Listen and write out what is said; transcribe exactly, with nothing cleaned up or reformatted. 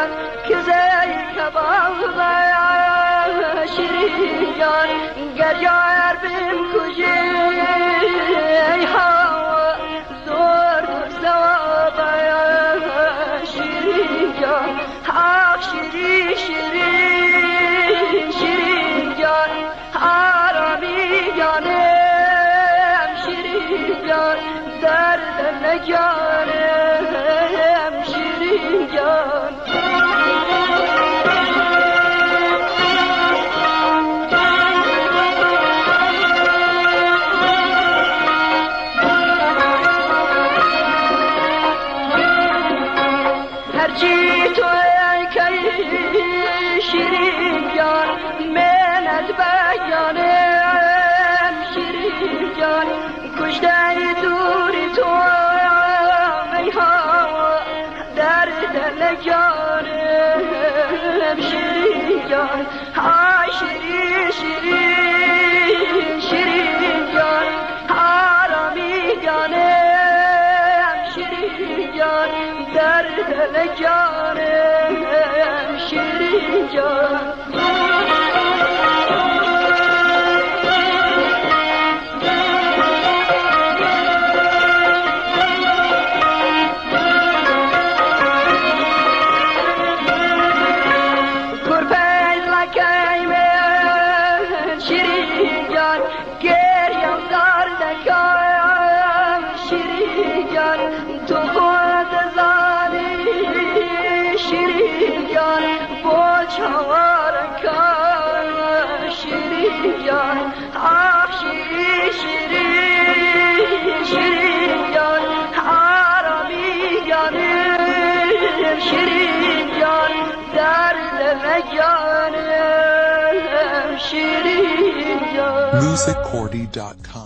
جان که زی کباب شیرین جان گر یار بیم کجی ای هوا زور دور ثواب شیرین جان آخ شیرین شیرین شیرین جان آرامی جانم شیرین جان درد نجانم شیرین جان هرچی تو ای شیرین جان منت بیانم شیرین جان کشته دوری تو ای هوا در دل جانم شیرین جان آی شیرین شیرین شیرین جان آرامی جانم شیرین جان در دل جانم شیرین جان تو خود زانی شیرین جان با چوار کار شیرین جان آخ شیرین شیرین شیرین جان آرامی جانم شیرین جان درد نجانم شیرین جان music cordy dot com